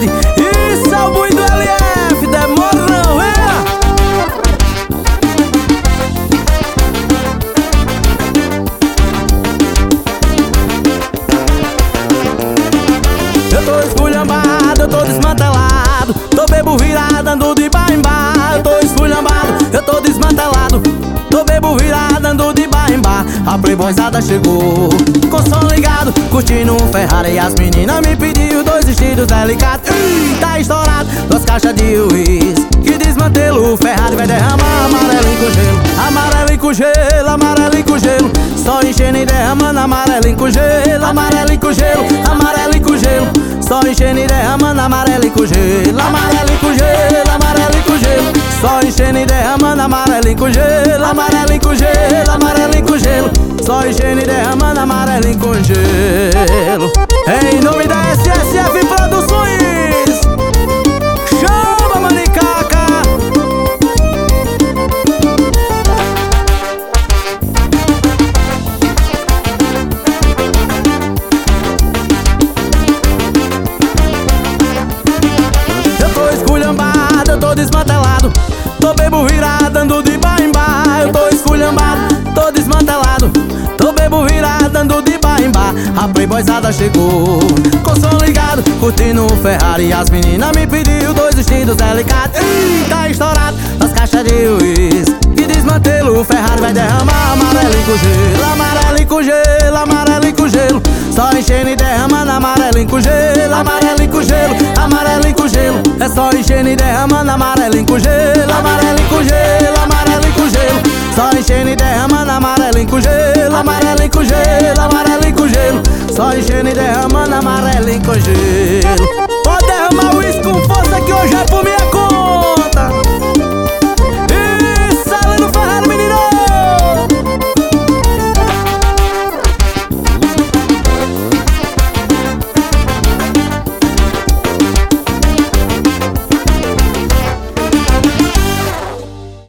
cidade. Isso é o boi do LF, demora não, é? Eu tô esculhambado, eu tô desmantelado, tô bebo virado, ando de bar em bar. Eu tô esculhambado, eu tô desmantelado, tô bebo virado, ando de bar em bar. A playboyzada chegou, com som ligado, curtindo um Ferrari. E as meninas me pediu 2 estilos delicados. Tá estourado, 2 caixas de uísque. Que desmantelo, o Ferrari vai derramar amarelinho com gelo. Amarelinho com gelo, amarelinho com gelo. Só enchendo e derramando amarelinho com gelo. Amarelinho com gelo, amarelinho com gelo. Só enchendo e derramando amarelinho com gelo. Amarelinho com gelo, amarelinho com gelo. Só enchendo e derramando amarelinho com gelo. Amarelinho com gelo, amarelinho com gelo. Só enchendo e derramando amarelinho com gelo. Em nome da SSF Produções, chama Manicaca. Eu tô esculhambado, eu tô desmantelado, tô bebo virado, ando de bar em bar. Eu tô esculhambado, tô desmantelado, tô bebo virado, ando de bar em bar. A playboyzada chegou, com som ligado, curtindo um Ferrari. E as meninas me pediu 2 estilos delicados. Tá estourado, 2 caixas de uísque. Que desmantelo, o Ferrari vai derramar amarelinho com gelo. Amarelinho com gelo, amarelinho com gelo. Só enchendo e derramando amarelinho com gelo. Amarelinho com gelo, amarelinho com gelo. É só enchendo e derramando amarelinho com gelo. Amarelinho com gelo, amarelinho com gelo. Só enchendo e derramando amarelinho com gelo. Amarelinho com gelo, amarelinho com gelo. Só enchendo e derramando amarelinho com gelo.